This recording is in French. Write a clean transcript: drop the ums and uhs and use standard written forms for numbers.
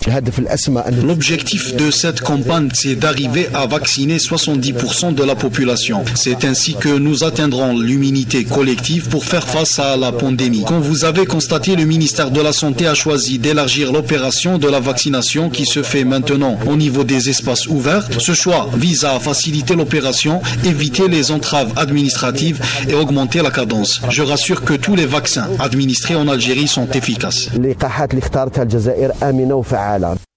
L'objectif de cette campagne, c'est d'arriver à vacciner 70% de la population. C'est ainsi que nous atteindrons l'immunité collective pour faire face à la pandémie. Comme vous avez constaté, le ministère de la Santé a choisi d'élargir l'opération de la vaccination qui se fait maintenant au niveau des espaces ouverts. Ce choix vise à faciliter l'opération, éviter les entraves administratives et augmenter la cadence. Je rassure que tous les vaccins administrés en Algérie sont efficaces.